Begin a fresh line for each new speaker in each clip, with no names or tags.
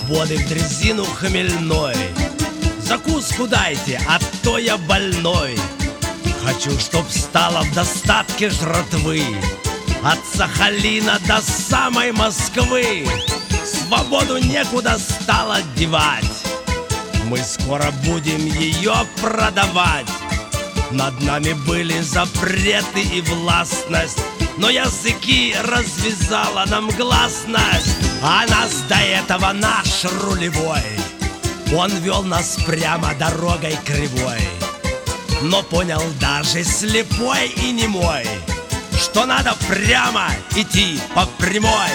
свободы в дрезину хмельной. Закуску дайте, а то я больной. Хочу, чтоб стало в достатке жратвы, от Сахалина до самой Москвы. Свободу некуда стало девать, мы скоро будем ее продавать. Над нами были запреты и властность, но языки развязала нам гласность. А нас до этого наш рулевой, он вел нас прямо дорогой кривой. Но понял даже слепой и немой, что надо прямо идти по прямой.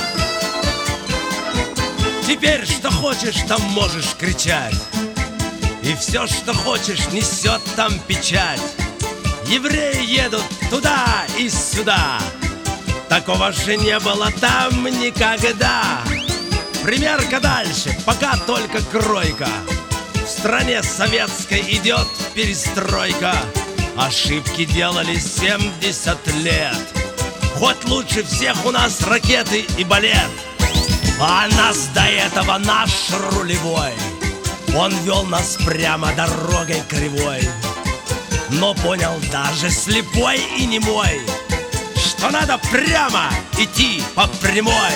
Теперь что хочешь, там можешь кричать, и все, что хочешь, несет там печать. Евреи едут туда и сюда, такого же не было там никогда. Примерка дальше, пока только кройка. В стране советской идет перестройка. Ошибки делали 70 лет. Хоть лучше всех у нас ракеты и балет. А нас до этого наш рулевой, он вел нас прямо дорогой кривой. Но понял даже слепой и немой, что надо прямо идти по прямой.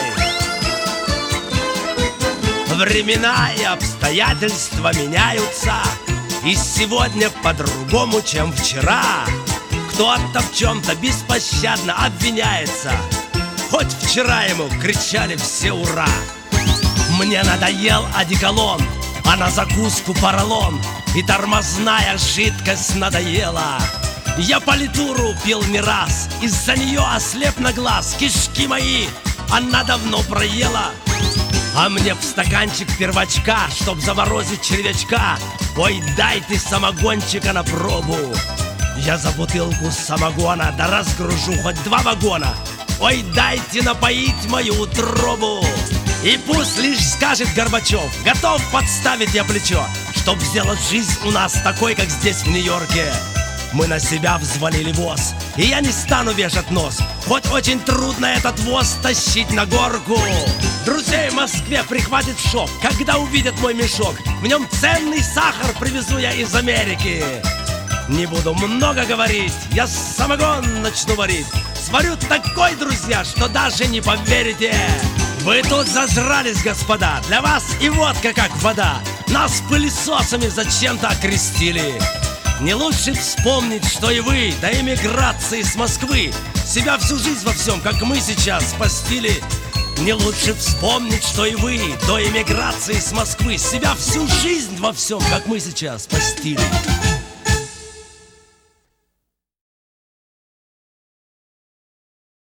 Времена и обстоятельства меняются, и сегодня по-другому, чем вчера. Кто-то в чем-то беспощадно обвиняется, хоть вчера ему кричали все ура. Мне надоел одеколон, а на закуску поролон, и тормозная жидкость надоела. Я политуру пил не раз, из-за нее ослеп на глаз. Кишки мои она давно проела. А мне в стаканчик первачка, чтоб заморозить червячка. Ой, дай ты самогончика на пробу. Я за бутылку самогона да разгружу хоть 2 вагона. Ой, дайте напоить мою утробу. И пусть лишь скажет Горбачев, готов подставить я плечо, чтоб сделать жизнь у нас такой, как здесь в Нью-Йорке. Мы на себя взвалили воз, и я не стану вешать нос, хоть очень трудно этот воз тащить на горку. Друзей в Москве прихватит шок, когда увидят мой мешок. В нем ценный сахар привезу я из Америки. Не буду много говорить, я самогон начну варить. Сварю такой, друзья, что даже не поверите. Вы тут зажрались, господа, для вас и водка как вода. Нас пылесосами зачем-то окрестили. Не лучше вспомнить, что и вы до эмиграции с Москвы себя всю жизнь во всем, как мы сейчас, постили. Не лучше вспомнить, что и вы до эмиграции с Москвы себя всю жизнь во всем, как мы сейчас, постили.